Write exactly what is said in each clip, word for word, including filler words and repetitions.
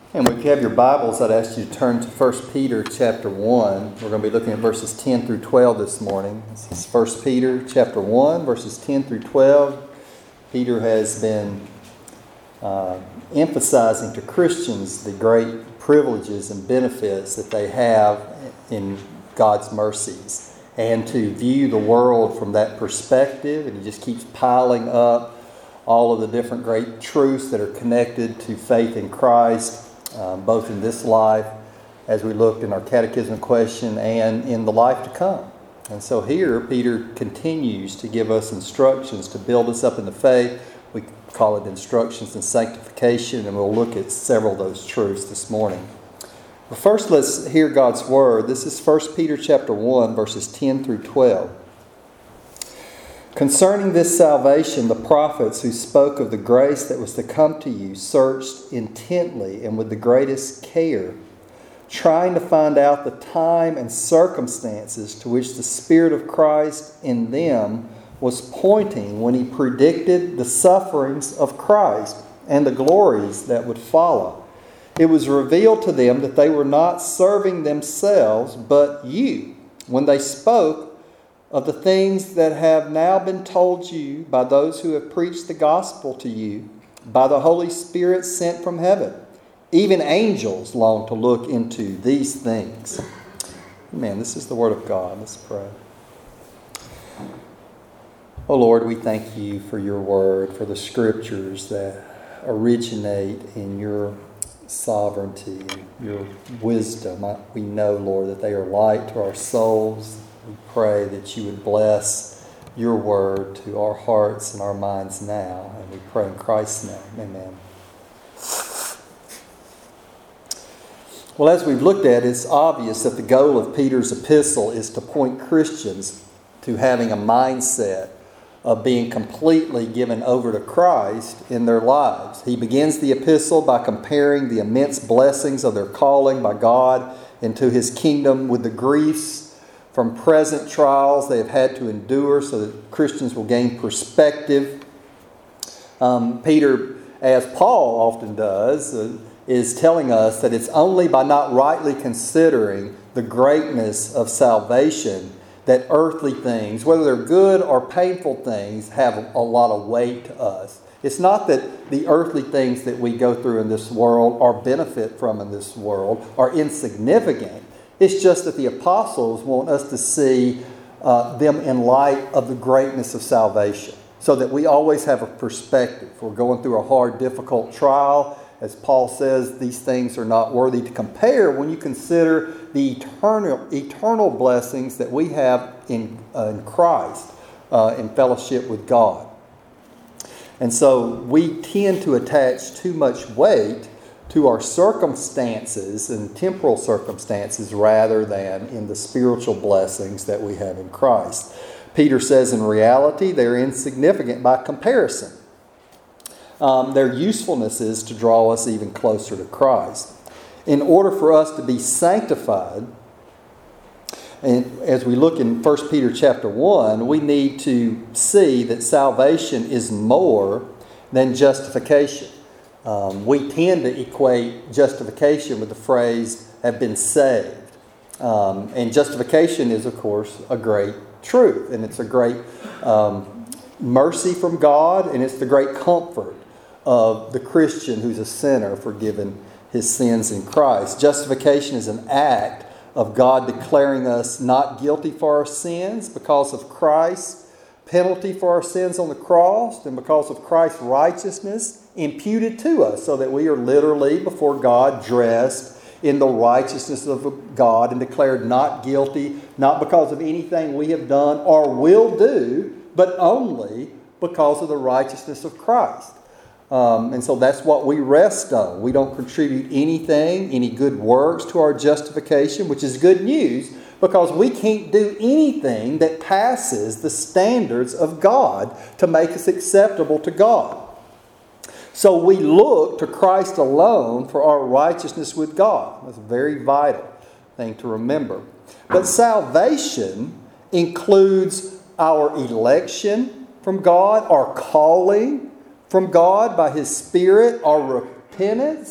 And if you have your Bibles, I'd ask you to turn to First Peter chapter one. We're going to be looking at verses ten through twelve this morning. This is First Peter chapter one, verses ten through twelve. Peter has been uh, emphasizing to Christians the great privileges and benefits that they have in God's mercies, and to view the world from that perspective. And he just keeps piling up all of the different great truths that are connected to faith in Christ, Um, both in this life, as we looked in our catechism question, and in the life to come. And so here, Peter continues to give us instructions to build us up in the faith. We call it instructions in sanctification, and we'll look at several of those truths this morning. But first, let's hear God's Word. This is First Peter chapter one, verses ten through twelve. Concerning this salvation, the prophets who spoke of the grace that was to come to you searched intently and with the greatest care, trying to find out the time and circumstances to which the Spirit of Christ in them was pointing when he predicted the sufferings of Christ and the glories that would follow. It was revealed to them that they were not serving themselves, but you, when they spoke of the things that have now been told you by those who have preached the gospel to you by the Holy Spirit sent from heaven. Even angels long to look into these things. Amen. This is the Word of God. Let's pray. Oh Lord, we thank you for your Word, for the Scriptures that originate in your sovereignty, your wisdom. We know, Lord, that they are light to our souls. We pray that you would bless your word to our hearts and our minds now. And we pray in Christ's name. Amen. Well, as we've looked at, it's obvious that the goal of Peter's epistle is to point Christians to having a mindset of being completely given over to Christ in their lives. He begins the epistle by comparing the immense blessings of their calling by God into his kingdom with the griefs from present trials they have had to endure, so that Christians will gain perspective. Um, Peter, as Paul often does, uh, is telling us that it's only by not rightly considering the greatness of salvation that earthly things, whether they're good or painful things, have a lot of weight to us. It's not that the earthly things that we go through in this world or benefit from in this world are insignificant. It's just that the apostles want us to see uh, them in light of the greatness of salvation, so that we always have a perspective. We're going through a hard, difficult trial. As Paul says, these things are not worthy to compare when you consider the eternal, eternal blessings that we have in, uh, in Christ, uh, in fellowship with God. And so we tend to attach too much weight to our circumstances and temporal circumstances rather than in the spiritual blessings that we have in Christ. Peter says in reality they're insignificant by comparison. Um, their usefulness is to draw us even closer to Christ. In order for us to be sanctified, and as we look in First Peter chapter one, we need to see that salvation is more than justification. Um, we tend to equate justification with the phrase, have been saved. Um, and justification is, of course, a great truth. And it's a great um, mercy from God. And it's the great comfort of the Christian who's a sinner, forgiven his sins in Christ. Justification is an act of God declaring us not guilty for our sins because of Christ's penalty for our sins on the cross, and because of Christ's righteousness imputed to us, so that we are literally before God dressed in the righteousness of God and declared not guilty, not because of anything we have done or will do, but only because of the righteousness of Christ. Um, and so that's what we rest on. We don't contribute anything, any good works to our justification, which is good news, because we can't do anything that passes the standards of God to make us acceptable to God. So we look to Christ alone for our righteousness with God. That's a very vital thing to remember. But salvation includes our election from God, our calling from God by His Spirit, our repentance,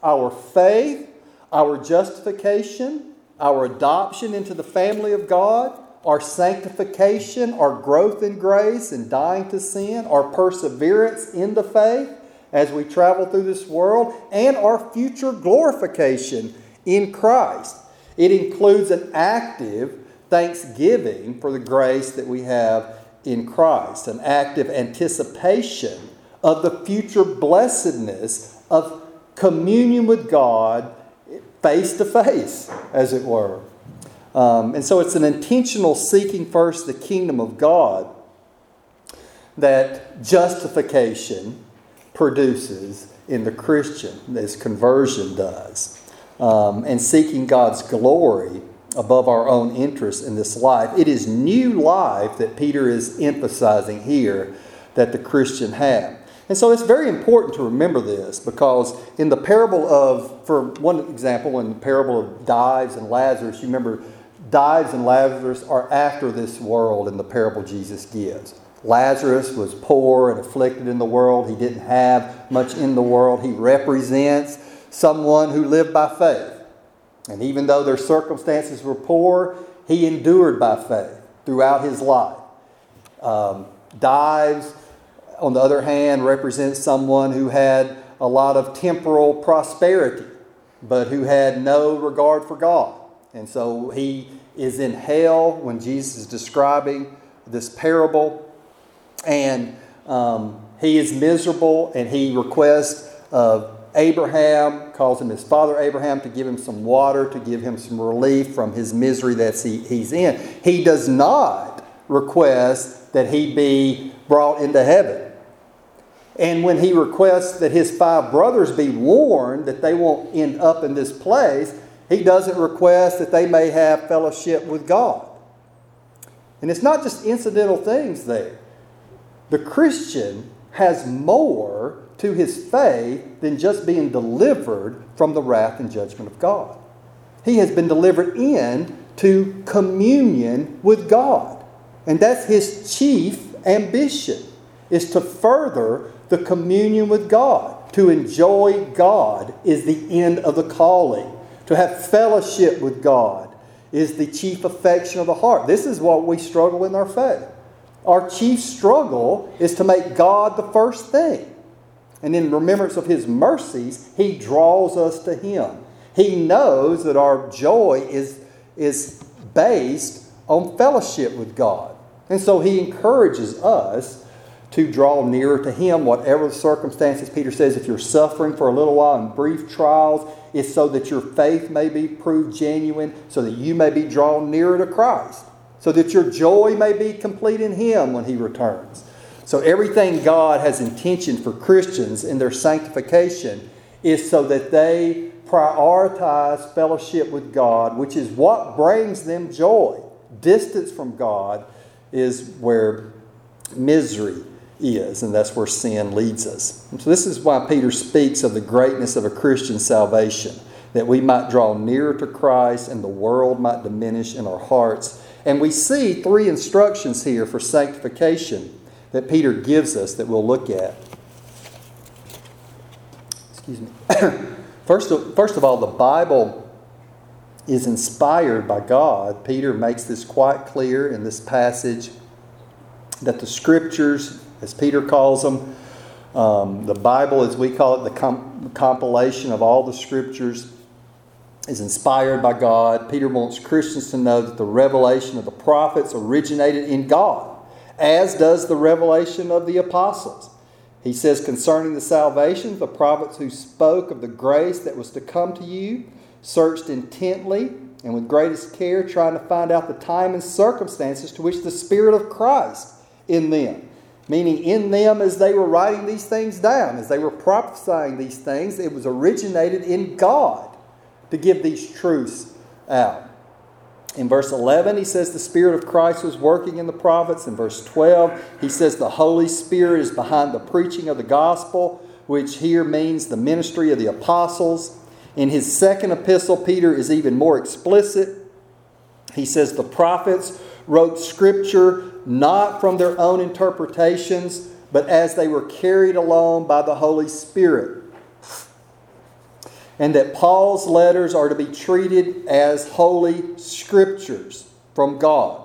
our faith, our justification, our adoption into the family of God, our sanctification, our growth in grace and dying to sin, our perseverance in the faith as we travel through this world, and our future glorification in Christ. It includes an active thanksgiving for the grace that we have in Christ, an active anticipation of the future blessedness of communion with God face to face, as it were. Um, and so it's an intentional seeking first the kingdom of God that justification produces in the Christian, as conversion does. Um, and seeking God's glory above our own interests in this life. It is new life that Peter is emphasizing here that the Christian has. And so it's very important to remember this, because in the parable of, for one example, in the parable of Dives and Lazarus, you remember Dives and Lazarus are after this world in the parable Jesus gives. Lazarus was poor and afflicted in the world. He didn't have much in the world. He represents someone who lived by faith. And even though their circumstances were poor, he endured by faith throughout his life. Um, Dives, on the other hand, represents someone who had a lot of temporal prosperity, but who had no regard for God. And so he is in hell when Jesus is describing this parable. And um, he is miserable, and he requests of Abraham, calls him his father Abraham, to give him some water, to give him some relief from his misery that he, he's in. He does not request that he be brought into heaven. And when he requests that his five brothers be warned that they won't end up in this place, he doesn't request that they may have fellowship with God. And it's not just incidental things there. The Christian has more to his faith than just being delivered from the wrath and judgment of God. He has been delivered in to communion with God. And that's his chief ambition, is to further the communion with God. To enjoy God is the end of the calling. To have fellowship with God is the chief affection of the heart. This is what we struggle in our faith. Our chief struggle is to make God the first thing. And in remembrance of His mercies, He draws us to Him. He knows that our joy is, is based on fellowship with God. And so He encourages us to draw nearer to Him, whatever the circumstances. Peter says, if you're suffering for a little while in brief trials, it's so that your faith may be proved genuine, so that you may be drawn nearer to Christ, so that your joy may be complete in Him when He returns. So everything God has intention for Christians in their sanctification is so that they prioritize fellowship with God, which is what brings them joy. Distance from God is where misery is, and that's where sin leads us. And so this is why Peter speaks of the greatness of a Christian salvation, that we might draw nearer to Christ and the world might diminish in our hearts. And we see three instructions here for sanctification that Peter gives us that we'll look at. Excuse me. First of, first of all, the Bible is inspired by God. Peter makes this quite clear in this passage, that the Scriptures, as Peter calls them, um, the Bible, as we call it, the com- compilation of all the Scriptures, is inspired by God. Peter wants Christians to know that the revelation of the prophets originated in God, as does the revelation of the apostles. He says concerning the salvation, the prophets who spoke of the grace that was to come to you searched intently and with greatest care, trying to find out the time and circumstances to which the Spirit of Christ in them, meaning in them as they were writing these things down, as they were prophesying these things, it was originated in God to give these truths out. In verse eleven, he says the Spirit of Christ was working in the prophets. In verse twelve, he says the Holy Spirit is behind the preaching of the gospel, which here means the ministry of the apostles. In his second epistle, Peter is even more explicit. He says the prophets wrote Scripture not from their own interpretations, but as they were carried along by the Holy Spirit. and that Paul's letters are to be treated as holy scriptures from God.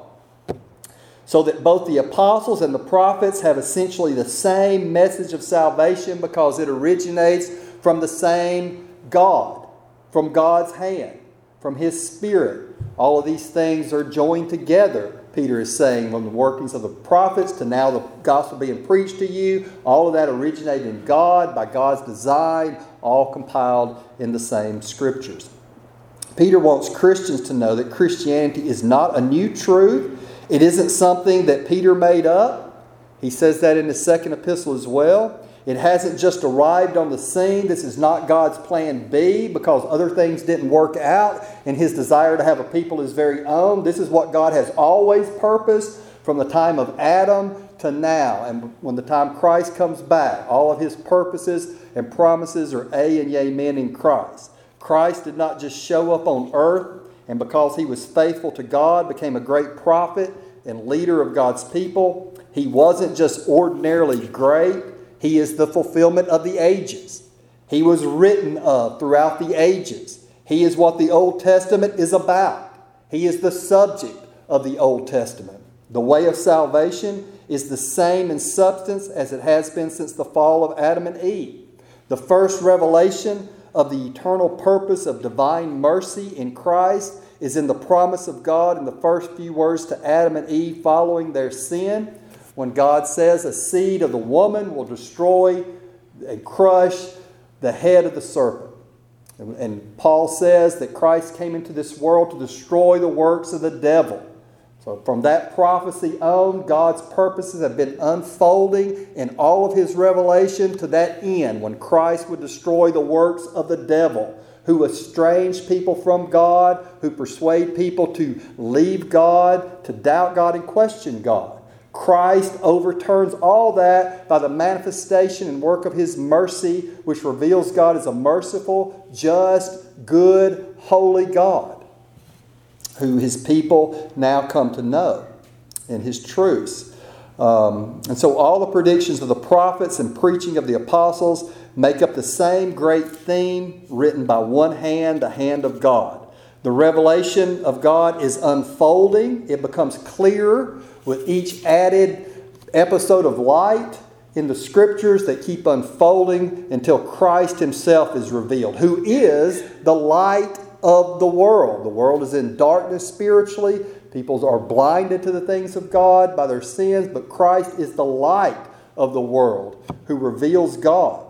So that both the apostles and the prophets have essentially the same message of salvation because it originates from the same God, from God's hand, from His Spirit. All of these things are joined together, Peter is saying, from the workings of the prophets to now the gospel being preached to you. All of that originated in God, by God's design, all compiled in the same scriptures. Peter wants Christians to know that Christianity is not a new truth. It isn't something that Peter made up. He says that in his second epistle as well. It hasn't just arrived on the scene. This is not God's plan B because other things didn't work out and His desire to have a people His very own. This is what God has always purposed from the time of Adam to now. And when the time Christ comes back, all of His purposes and promises are A and amen in Christ. Christ did not just show up on earth and because He was faithful to God, became a great prophet and leader of God's people. He wasn't just ordinarily great. He is the fulfillment of the ages. He was written of throughout the ages. He is what the Old Testament is about. He is the subject of the Old Testament. The way of salvation is the same in substance as it has been since the fall of Adam and Eve. The first revelation of the eternal purpose of divine mercy in Christ is in the promise of God in the first few words to Adam and Eve following their sin, when God says a seed of the woman will destroy and crush the head of the serpent. And, and Paul says that Christ came into this world to destroy the works of the devil. So from that prophecy on, God's purposes have been unfolding in all of His revelation to that end, when Christ would destroy the works of the devil, who estrange people from God, who persuade people to leave God, to doubt God and question God. Christ overturns all that by the manifestation and work of His mercy, which reveals God as a merciful, just, good, holy God, who His people now come to know in His truths. Um, and so all the predictions of the prophets and preaching of the apostles make up the same great theme written by one hand, the hand of God. The revelation of God is unfolding. It becomes clearer with each added episode of light in the Scriptures that keep unfolding until Christ Himself is revealed, who is the light of the world. The world is in darkness spiritually. People are blinded to the things of God by their sins, but Christ is the light of the world who reveals God.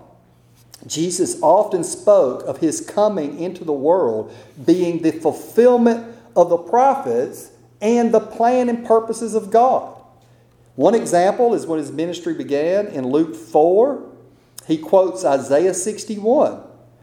Jesus often spoke of His coming into the world being the fulfillment of the prophets and the plan and purposes of God. One example is when His ministry began in Luke four. He quotes Isaiah sixty-one.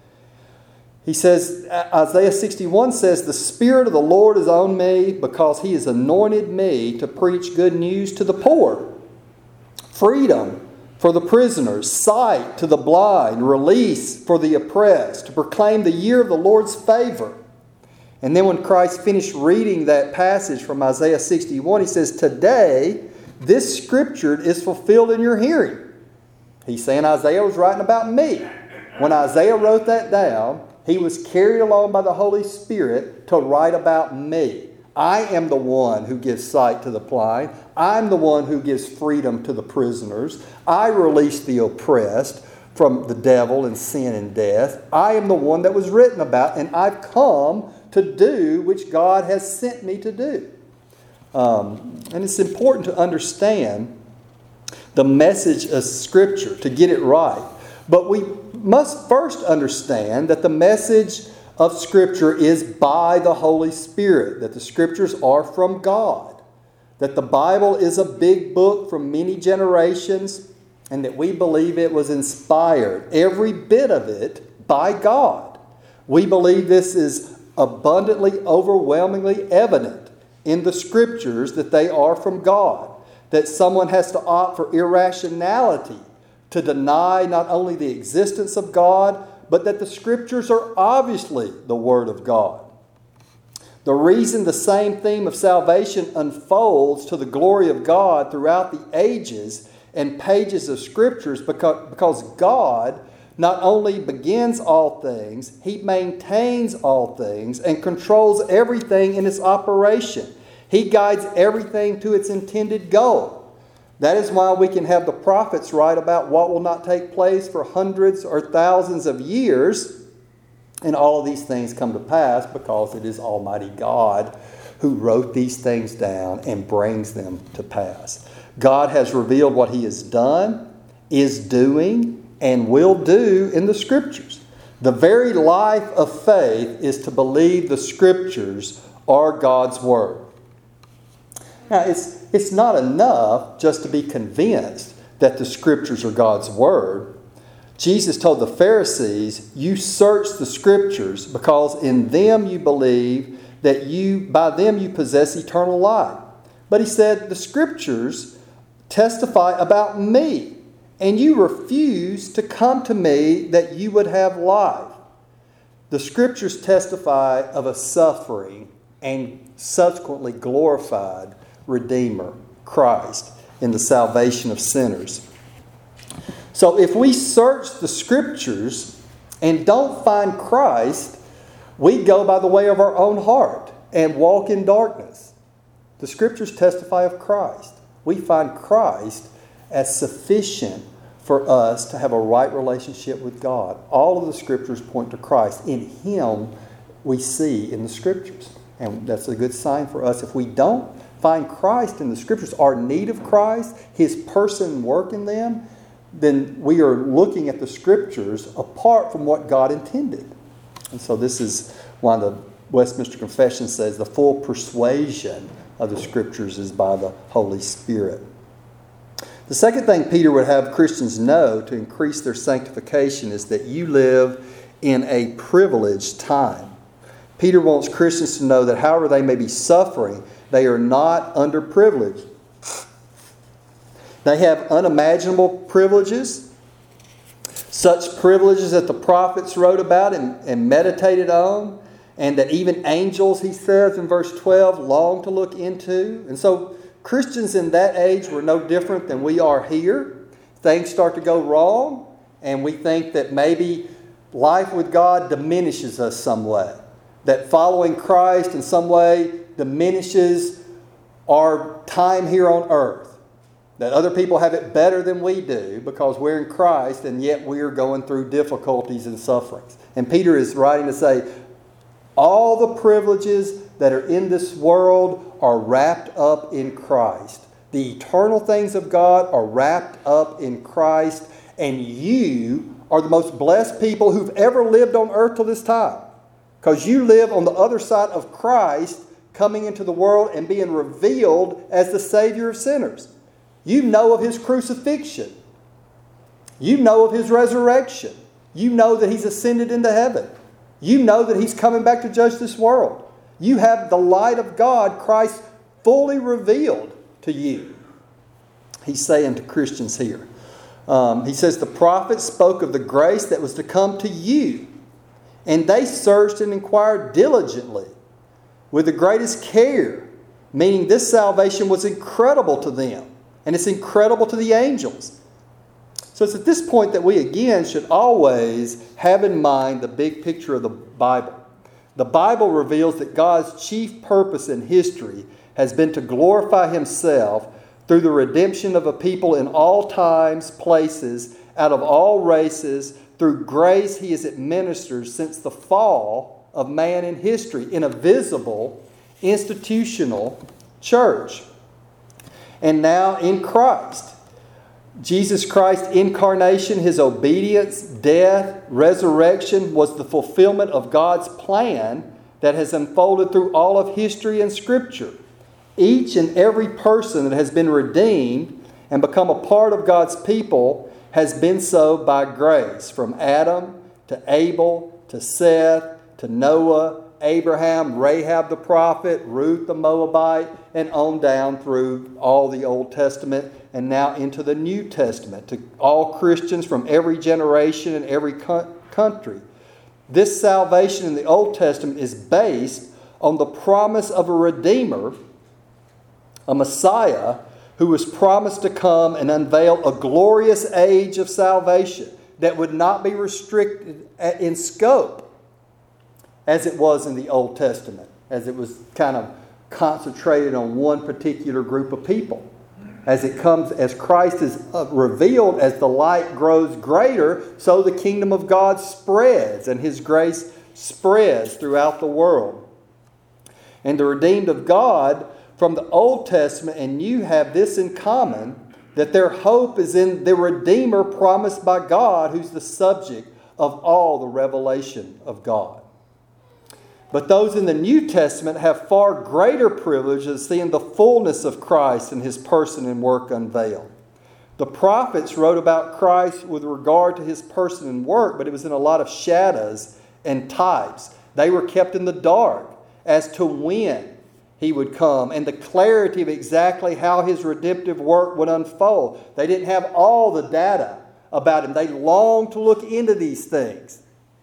He says, Isaiah sixty-one says, "The Spirit of the Lord is on me because He has anointed me to preach good news to the poor, freedom for the prisoners, sight to the blind, release for the oppressed, to proclaim the year of the Lord's favor." And then when Christ finished reading that passage from Isaiah sixty-one, He says, "Today this Scripture is fulfilled in your hearing." He's saying Isaiah was writing about me. When Isaiah wrote that down, he was carried along by the Holy Spirit to write about me. I am the one who gives sight to the blind. I'm the one who gives freedom to the prisoners. I release the oppressed from the devil and sin and death. I am the one that was written about, and I've come to do which God has sent me to do. Um, and it's important to understand the message of Scripture to get it right. But we must first understand that the message of Scripture is by the Holy Spirit, that the Scriptures are from God, that the Bible is a big book from many generations, and that we believe it was inspired, every bit of it, by God. We believe this is abundantly, overwhelmingly evident in the Scriptures that they are from God, that someone has to opt for irrationality to deny not only the existence of God, but that the Scriptures are obviously the Word of God. The reason the same theme of salvation unfolds to the glory of God throughout the ages and pages of Scriptures because, because God not only begins all things, He maintains all things and controls everything in its operation. He guides everything to its intended goal. That is why we can have the prophets write about what will not take place for hundreds or thousands of years. And all of these things come to pass because it is Almighty God who wrote these things down and brings them to pass. God has revealed what He has done, is doing, and will do in the Scriptures. The very life of faith is to believe the Scriptures are God's Word. Now, it's, it's not enough just to be convinced that the Scriptures are God's Word. Jesus told the Pharisees, you search the Scriptures because in them you believe that you, by them you possess eternal life. But He said, the Scriptures testify about me, and you refuse to come to me that you would have life. The Scriptures testify of a suffering and subsequently glorified Redeemer, Christ, in the salvation of sinners. So if we search the Scriptures and don't find Christ, we go by the way of our own heart and walk in darkness. The Scriptures testify of Christ. We find Christ as sufficient for us to have a right relationship with God. All of the Scriptures point to Christ. In Him we see in the Scriptures. And that's a good sign for us. If we don't find Christ in the Scriptures, our need of Christ, His person and work in them, then we are looking at the Scriptures apart from what God intended. And so this is why the Westminster Confession says the full persuasion of the Scriptures is by the Holy Spirit. The second thing Peter would have Christians know to increase their sanctification is that you live in a privileged time. Peter wants Christians to know that however they may be suffering, they are not underprivileged. They have unimaginable privileges, such privileges that the prophets wrote about and, and meditated on, and that even angels, he says in verse twelve, long to look into. And so Christians in that age were no different than we are here. Things start to go wrong, and we think that maybe life with God diminishes us some way. That following Christ in some way diminishes our time here on earth. That other people have it better than we do because we're in Christ and yet we're going through difficulties and sufferings. And Peter is writing to say, all the privileges that are in this world are wrapped up in Christ. The eternal things of God are wrapped up in Christ, and you are the most blessed people who've ever lived on earth till this time. Because you live on the other side of Christ coming into the world and being revealed as the Savior of sinners. You know of His crucifixion. You know of His resurrection. You know that He's ascended into heaven. You know that He's coming back to judge this world. You have the light of God, Christ, fully revealed to you. He's saying to Christians here. Um, he says, the prophets spoke of the grace that was to come to you. And they searched and inquired diligently with the greatest care, meaning this salvation was incredible to them. And it's incredible to the angels. So it's at this point that we again should always have in mind the big picture of the Bible. The Bible reveals that God's chief purpose in history has been to glorify Himself through the redemption of a people in all times, places, out of all races, through grace He has administered since the fall of man in history in a visible, institutional church. And now in Christ. Jesus Christ's incarnation, His obedience, death, resurrection was the fulfillment of God's plan that has unfolded through all of history and Scripture. Each and every person that has been redeemed and become a part of God's people has been so by grace. From Adam to Abel to Seth to Noah, Abraham, Rahab the prophet, Ruth the Moabite, and on down through all the Old Testament and now into the New Testament to all Christians from every generation and every country. This salvation in the Old Testament is based on the promise of a Redeemer, a Messiah, who was promised to come and unveil a glorious age of salvation. that would not be restricted in scope as it was in the Old Testament, as it was kind of concentrated on one particular group of people. As it comes, as Christ is revealed, as the light grows greater, so the kingdom of God spreads and His grace spreads throughout the world. And the redeemed of God from the Old Testament and New have this in common, that their hope is in the Redeemer promised by God, who's the subject of all the revelation of God. But those in the New Testament have far greater privilege of seeing the fullness of Christ and His person and work unveiled. The prophets wrote about Christ with regard to His person and work, but it was in a lot of shadows and types. They were kept in the dark as to when He would come and the clarity of exactly how His redemptive work would unfold. They didn't have all the data about Him. They longed to look into these things.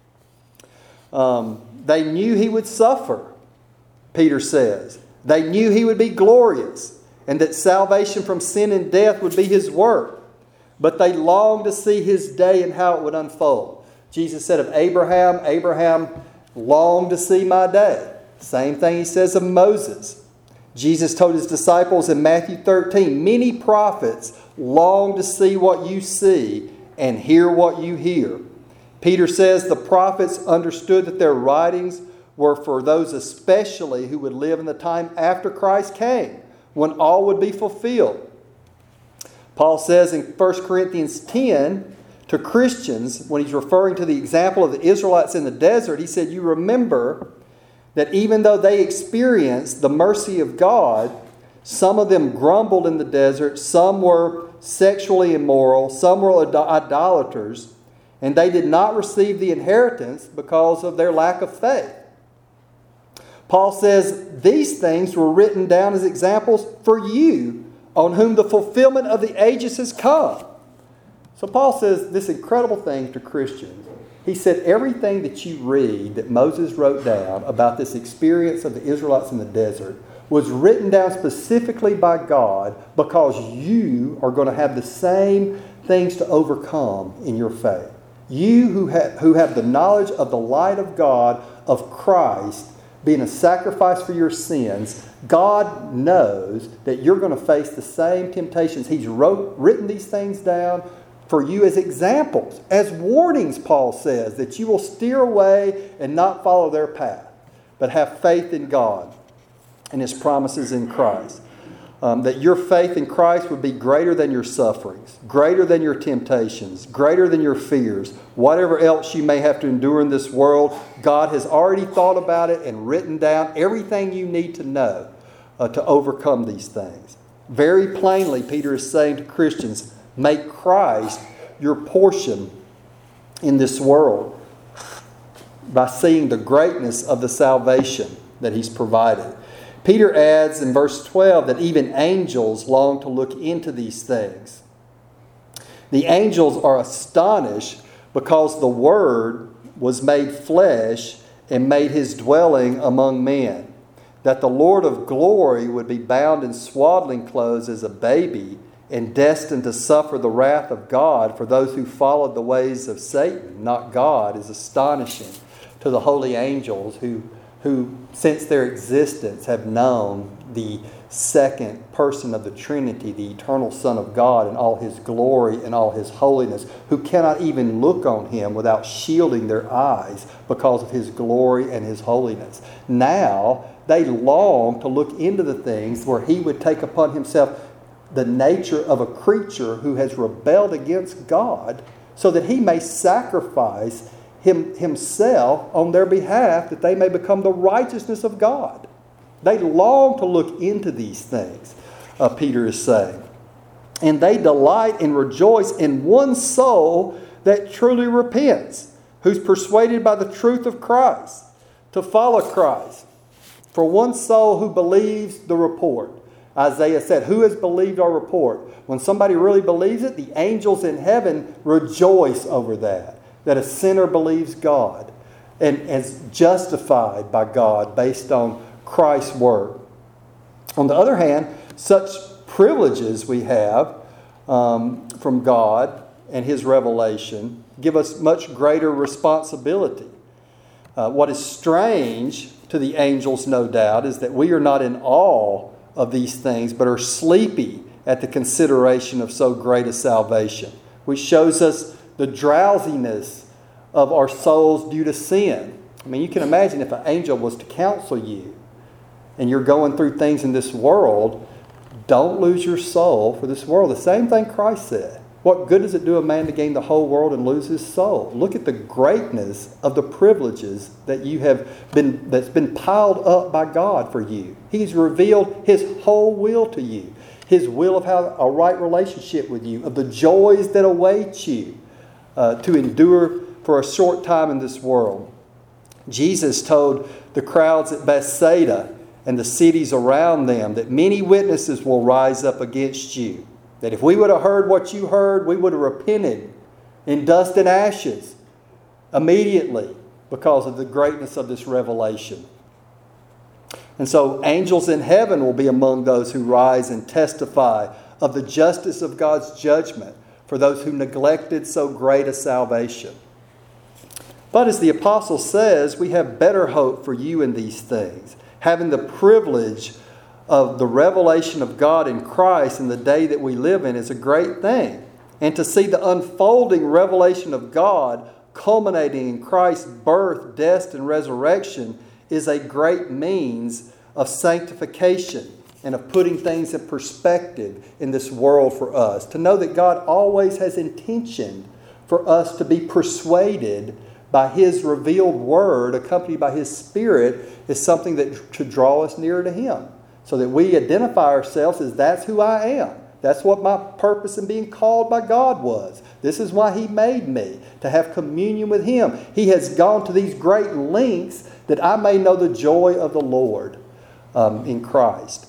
Um, they knew He would suffer, Peter says. They knew He would be glorious and that salvation from sin and death would be His work. But they longed to see His day and how it would unfold. Jesus said of Abraham, Abraham longed to see my day. Same thing He says of Moses. Jesus told His disciples in Matthew thirteen, many prophets long to see what you see and hear what you hear. Peter says the prophets understood that their writings were for those especially who would live in the time after Christ came, when all would be fulfilled. Paul says in First Corinthians ten to Christians, when he's referring to the example of the Israelites in the desert, he said, you remember that even though they experienced the mercy of God, some of them grumbled in the desert, some were sexually immoral, some were idolaters, and they did not receive the inheritance because of their lack of faith. Paul says these things were written down as examples for you, on whom the fulfillment of the ages has come. So Paul says this incredible thing to Christians. He said everything that you read that Moses wrote down about this experience of the Israelites in the desert was written down specifically by God because you are going to have the same things to overcome in your faith. You who have, who have the knowledge of the light of God, of Christ, being a sacrifice for your sins, God knows that you're going to face the same temptations. He's wrote, written these things down for you as examples, as warnings, Paul says, that you will steer away and not follow their path, but have faith in God and His promises in Christ. Um, that your faith in Christ would be greater than your sufferings, greater than your temptations, greater than your fears. Whatever else you may have to endure in this world, God has already thought about it and written down everything you need to know uh, to overcome these things. Very plainly, Peter is saying to Christians, make Christ your portion in this world by seeing the greatness of the salvation that He's provided. Peter adds in verse twelve that even angels long to look into these things. The angels are astonished because the Word was made flesh and made His dwelling among men. That the Lord of glory would be bound in swaddling clothes as a baby and destined to suffer the wrath of God for those who followed the ways of Satan, not God, is astonishing to the holy angels who who since their existence have known the second person of the Trinity, the eternal Son of God in all His glory and all His holiness, who cannot even look on Him without shielding their eyes because of His glory and His holiness. Now they long to look into the things where He would take upon Himself the nature of a creature who has rebelled against God so that He may sacrifice Him, himself on their behalf that they may become the righteousness of God. They long to look into these things, uh, Peter is saying. And they delight and rejoice in one soul that truly repents, who's persuaded by the truth of Christ, to follow Christ. For one soul who believes the report. Isaiah said, who has believed our report? When somebody really believes it, the angels in heaven rejoice over that. That a sinner believes God and is justified by God based on Christ's work. On the other hand, such privileges we have um, from God and His revelation give us much greater responsibility. Uh, what is strange to the angels, no doubt, is that we are not in awe of these things, but are sleepy at the consideration of so great a salvation, which shows us the drowsiness of our souls due to sin. I mean, you can imagine if an angel was to counsel you and you're going through things in this world, don't lose your soul for this world. The same thing Christ said. What good does it do a man to gain the whole world and lose his soul? Look at the greatness of the privileges that you have been, that's been piled up by God for you. He's revealed His whole will to you. His will of how a right relationship with you, of the joys that await you uh, to endure for a short time in this world. Jesus told the crowds at Bethsaida and the cities around them that many witnesses will rise up against you. That if we would have heard what you heard, we would have repented in dust and ashes immediately because of the greatness of this revelation. And so angels in heaven will be among those who rise and testify of the justice of God's judgment for those who neglected so great a salvation. But as the apostle says, we have better hope for you in these things, having the privilege of the revelation of God in Christ in the day that we live in is a great thing. And to see the unfolding revelation of God culminating in Christ's birth, death, and resurrection is a great means of sanctification and of putting things in perspective in this world for us. To know that God always has intention for us to be persuaded by His revealed Word, accompanied by His Spirit, is something that should draw us nearer to Him. So that we identify ourselves as that's who I am. That's what my purpose in being called by God was. This is why He made me, to have communion with Him. He has gone to these great lengths that I may know the joy of the Lord um, in Christ.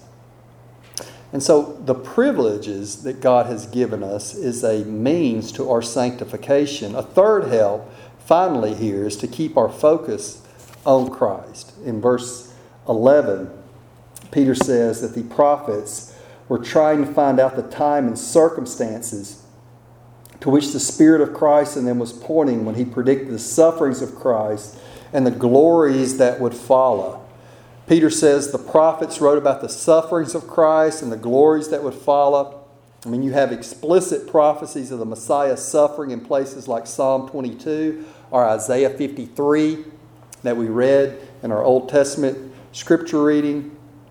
And so the privileges that God has given us is a means to our sanctification. A third help, finally, here is to keep our focus on Christ. In verse eleven, Peter says that the prophets were trying to find out the time and circumstances to which the Spirit of Christ in them was pointing when he predicted the sufferings of Christ and the glories that would follow. Peter says the prophets wrote about the sufferings of Christ and the glories that would follow. I mean, you have explicit prophecies of the Messiah's suffering in places like Psalm twenty-two or Isaiah fifty-three that we read in our Old Testament scripture reading.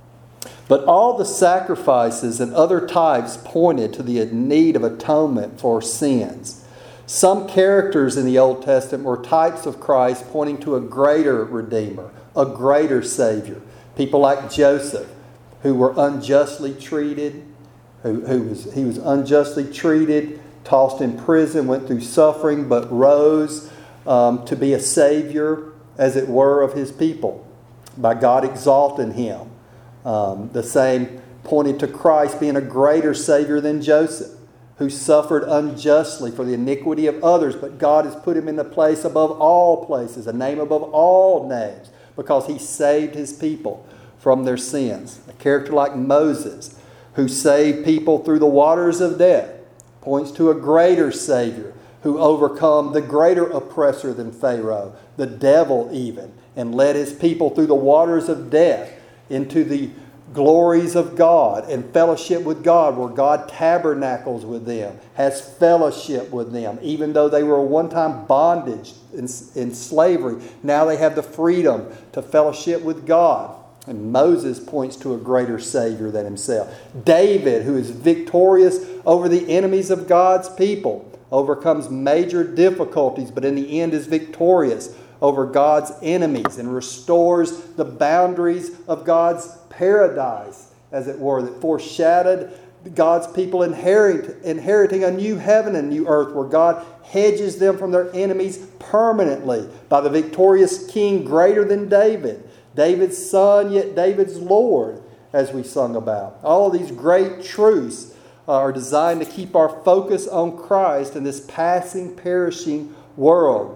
But all the sacrifices and other types pointed to the need of atonement for sins. Some characters in the Old Testament were types of Christ pointing to a greater Redeemer, a greater Savior. People like Joseph, who were unjustly treated, who, who was he was unjustly treated, tossed in prison, went through suffering, but rose um, to be a Savior, as it were, of His people, by God exalting Him. Um, the same pointed to Christ being a greater Savior than Joseph, who suffered unjustly for the iniquity of others, but God has put Him in the place above all places, a name above all names, because He saved His people from their sins. A character like Moses, who saved people through the waters of death, points to a greater Savior who overcome the greater oppressor than Pharaoh, the devil even, and led his people through the waters of death into the glories of God and fellowship with God, where God tabernacles with them, has fellowship with them. Even though they were a one-time bondage in, in slavery, now they have the freedom to fellowship with God. And Moses points to a greater Savior than himself. David, who is victorious over the enemies of God's people, overcomes major difficulties, but in the end is victorious over God's enemies and restores the boundaries of God's paradise, as it were, that foreshadowed God's people inherit, inheriting a new heaven and new earth where God hedges them from their enemies permanently by the victorious king greater than David, David's son, yet David's Lord, as we sung about. All of these great truths are designed to keep our focus on Christ in this passing, perishing world.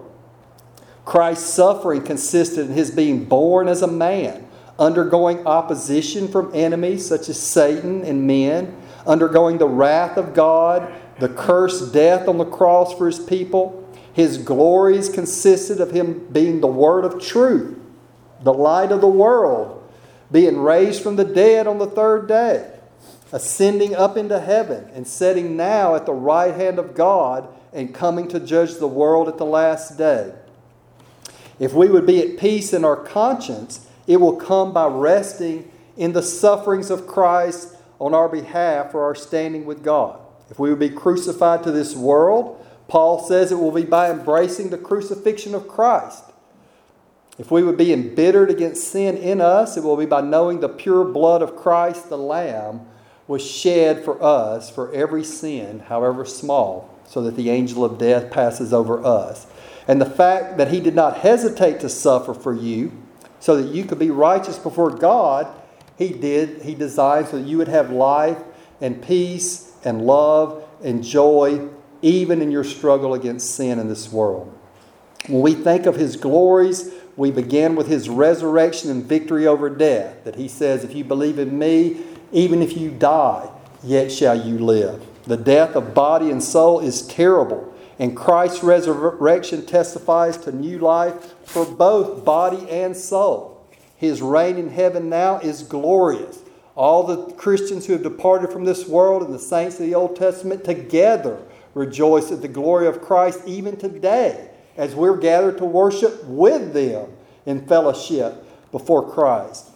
Christ's suffering consisted in His being born as a man, undergoing opposition from enemies such as Satan and men, undergoing the wrath of God, the cursed death on the cross for His people, His glories consisted of Him being the Word of truth, the light of the world, being raised from the dead on the third day, ascending up into heaven, and sitting now at the right hand of God, and coming to judge the world at the last day. If we would be at peace in our conscience, it will come by resting in the sufferings of Christ on our behalf for our standing with God. If we would be crucified to this world, Paul says it will be by embracing the crucifixion of Christ. If we would be embittered against sin in us, it will be by knowing the pure blood of Christ the Lamb was shed for us for every sin, however small, so that the angel of death passes over us. And the fact that He did not hesitate to suffer for you so that you could be righteous before God, He did. He designed so that you would have life and peace and love and joy even in your struggle against sin in this world. When we think of His glories, we begin with His resurrection and victory over death. That He says, if you believe in Me, even if you die, yet shall you live. The death of body and soul is terrible, and Christ's resurrection testifies to new life for both body and soul. His reign in heaven now is glorious. All the Christians who have departed from this world and the saints of the Old Testament together rejoice at the glory of Christ even today, as we're gathered to worship with them in fellowship before Christ.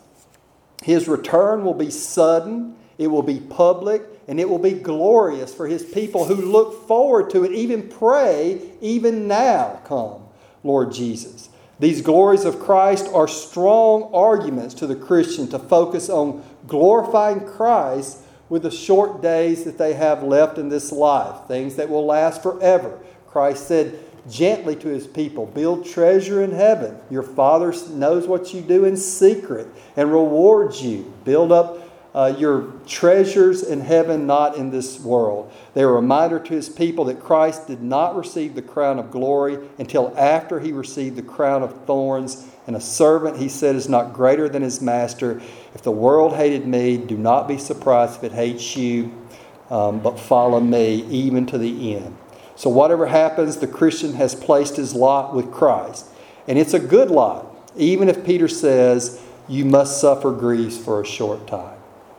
His return will be sudden, it will be public, and it will be glorious for His people who look forward to it, even pray, even now, come, Lord Jesus. These glories of Christ are strong arguments to the Christian to focus on glorifying Christ with the short days that they have left in this life, things that will last forever. Christ said gently to His people, build treasure in heaven. Your Father knows what you do in secret and rewards you. Build up uh, your treasures in heaven, not in this world. They're a reminder to His people that Christ did not receive the crown of glory until after He received the crown of thorns. And a servant, He said, is not greater than his master. If the world hated Me, do not be surprised if it hates you, um, but follow Me even to the end. So whatever happens, the Christian has placed his lot with Christ. And it's a good lot, even if Peter says, you must suffer griefs for a short time.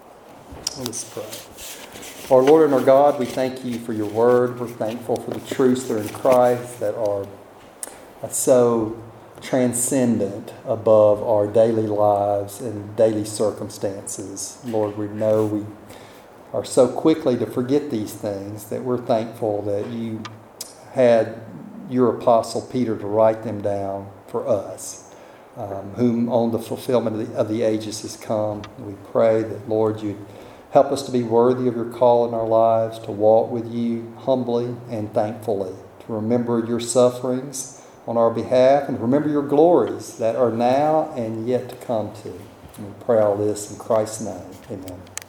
Let's pray. Our Lord and our God, we thank You for Your word. We're thankful for the truths that are in Christ that are so transcendent above our daily lives and daily circumstances. Lord, we know we are so quickly to forget these things that we're thankful that You had Your apostle Peter to write them down for us, um, whom on the fulfillment of the, of the ages has come. We pray that, Lord, You'd help us to be worthy of Your call in our lives, to walk with You humbly and thankfully, to remember Your sufferings on our behalf, and remember Your glories that are now and yet to come to. And we pray all this in Christ's name. Amen.